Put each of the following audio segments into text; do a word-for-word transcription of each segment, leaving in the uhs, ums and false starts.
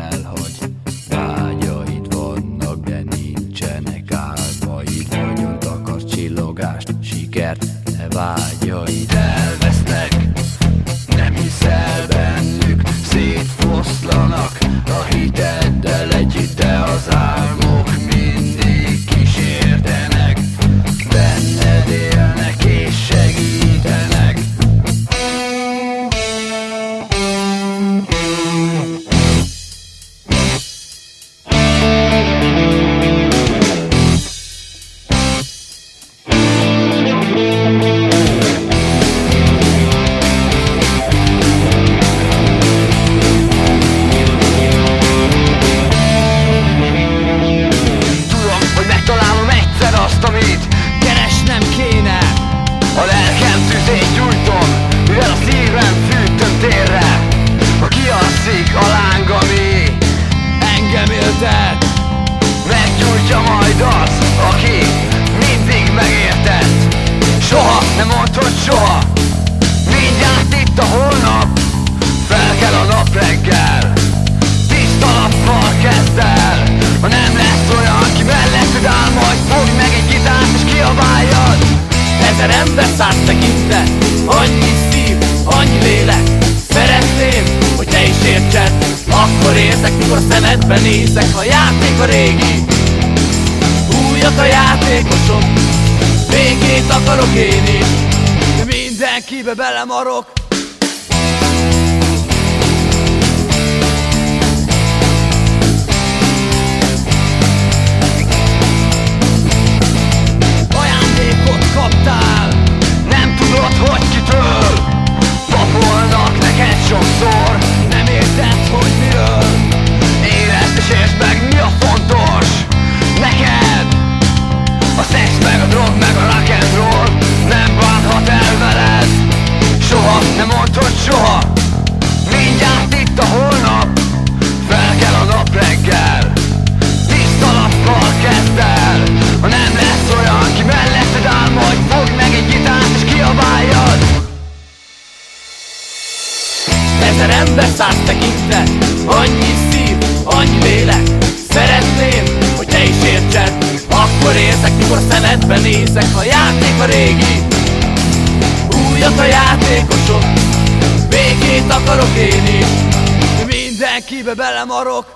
el, hogy vágyaid vannak, de nincsenek álmaid. Nagyon takar csillogást, sikert, de vágyaid elvesznek. Nem hiszel bennük, szétfoszlanak a hiteddel együtt, de az álmok mindig kísértenek. Benned élnek és segítenek. A lelkem tüzét gyújtom, mivel a szívem fűtöm térre. Ha kiasszik a láng, ami engem éltet, meggyújtja majd az, aki mindig megértett. Soha nem mondtad soha, mindjárt itt a holnap. Fel kell a nap reggel, tiszta nappal kezd el. Ha nem lesz olyan, ki melletted áll, majd fogj meg egy gitárt és kiabáljad. Ezer ember száz tekintet, annyi szív, annyi lélek. Szeretném, hogy te is értsed. Akkor érzek, mikor a szemedbe nézek. A játék a régi, újak a játékosok. Végét akarok én is, de mindenkibe belemarok. Kaptál, nem tudod, hogy kitől. Papolnak neked sokszor, nem érted, hogy miről. Érezd és értsd meg, mi a fontos neked. A szex, meg a drog, meg a rock and roll nem bánhat el veled. Soha nem mondtad soha, mindjárt itt a holnap. Fel kell a nap reggel, tiszta nappal kezd el. Ha nem lesz olyan, ki melletted áll, majd fogj meg egy gitárt és kiabáljad. Ezer ember száz tekintet, annyi szív, annyi lélek. Szeretném, hogy te is értsed. Akkor érzek, mikor a szemedbe nézek. A játék a régi, újak a játékosok. Végét akarok én is, de mindenkibe belemarok.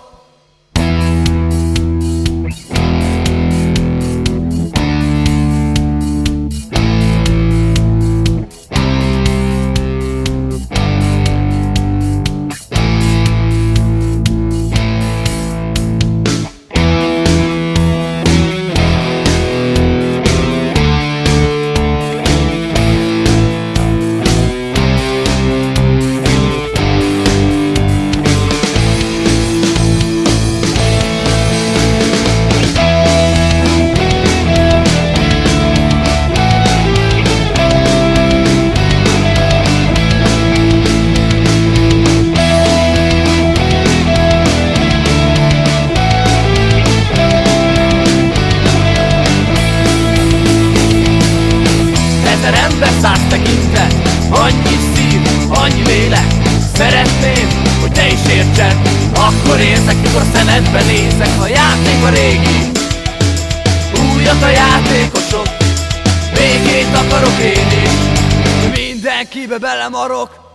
száz tekintet, annyi szív, annyi lélek. Szeretném, hogy te is értsed. Akkor érzek, mikor a szemedbe nézek. A játék a régi, újak a játékosok. Végét akarok én is, mindenkibe belemarok.